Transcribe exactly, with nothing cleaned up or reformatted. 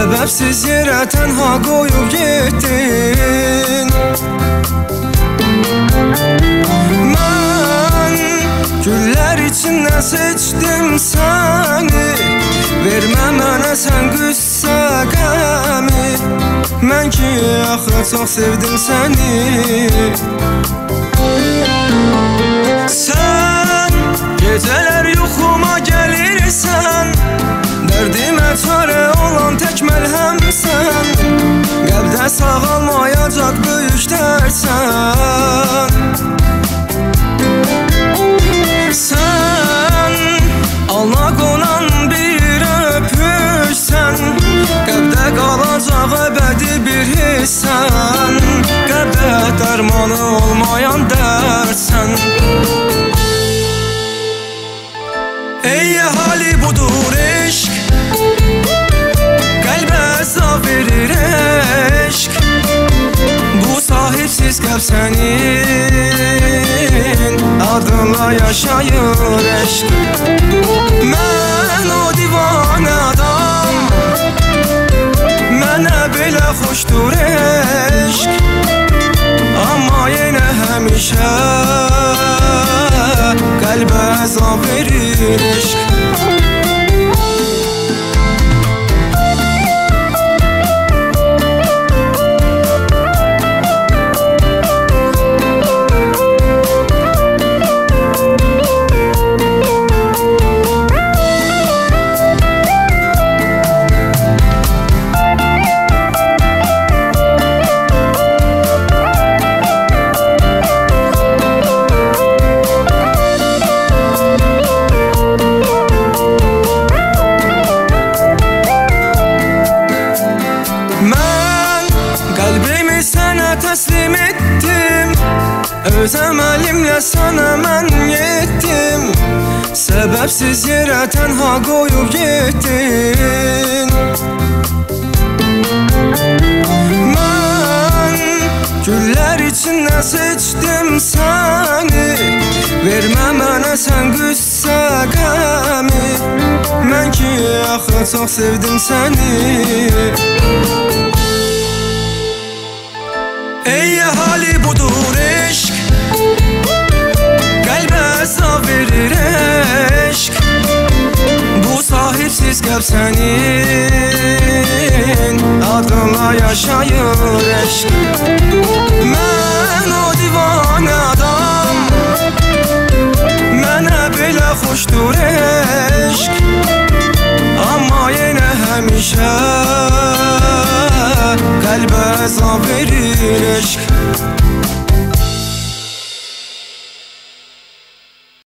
Səbəbsiz yerə tənha qoyub getdin. Mən güllər içindən seçdim səni, vermə mənə sən qüssə qəmi. Mən ki axı çox sevdim səni. Sən gecələr yuxuma gəlirsən, dərdimə çarə olan tək məlhəmsən. Qəlbdə sağalmayacaq böyük dərsən. Sən alna qonan bir öpüşsən, qəlbdə qalacaq əbədi bir hissən. Qəlbdə dərmanı olmayan dərsən. Ey hali budur eşq, qəlbə əzab verir eşq. Bu sahibsiz qəlb sənin adınla yaşayır eşq. Mən o divanə adam, mənə belə xoşdur eşq. Amma yenə həmişə qəlbə əzab verir eşq. Qəlbimi sənə təslim etdim, öz əməlimlə sənə mən yetdim. Səbəbsiz yerə tənha qoyub getdin. Mən güllər içindən seçdim səni, vermə mənə sən qüssə qəmi. Mən ki axı çox sevdim səni. Ey hali budur eşq, qəlbə əzab verir eşq. Bu sahibsiz qəlb sənin adınla yaşayır eşq. Mən o divanə adam, mənə belə xoşdur eşq. Amma yenə həmişə qəlbə əzab verir eşq.